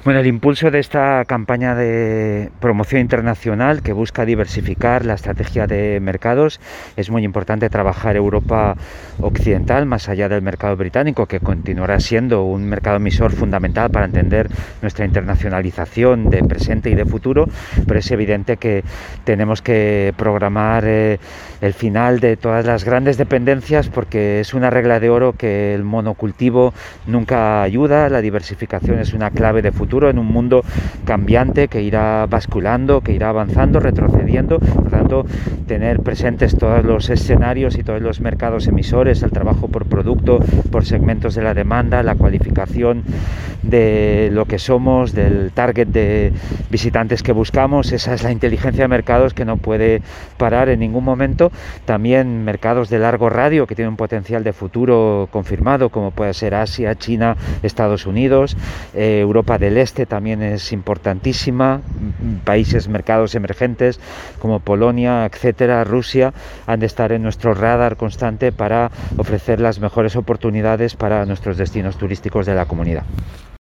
Bueno, el impulso de esta campaña de promoción internacional que busca diversificar la estrategia de mercados es muy importante. Trabajar Europa occidental más allá del mercado británico, que continuará siendo un mercado emisor fundamental para entender nuestra internacionalización de presente y de futuro, pero es evidente que tenemos que programar el final de todas las grandes dependencias, porque es una regla de oro que el monocultivo nunca ayuda. La diversificación es una clave de futuro en un mundo cambiante que irá basculando, que irá avanzando, retrocediendo. Por tanto, tener presentes todos los escenarios y todos los mercados emisores, el trabajo por producto, por segmentos de la demanda, la cualificación de lo que somos, del target de visitantes que buscamos. Esa es la inteligencia de mercados que no puede parar en ningún momento. También mercados de largo radio que tienen un potencial de futuro confirmado, como puede ser Asia, China, Estados Unidos, Europa del Este también es importantísima. Países, mercados emergentes como Polonia, etcétera, Rusia, han de estar en nuestro radar constante para ofrecer las mejores oportunidades para nuestros destinos turísticos de la comunidad.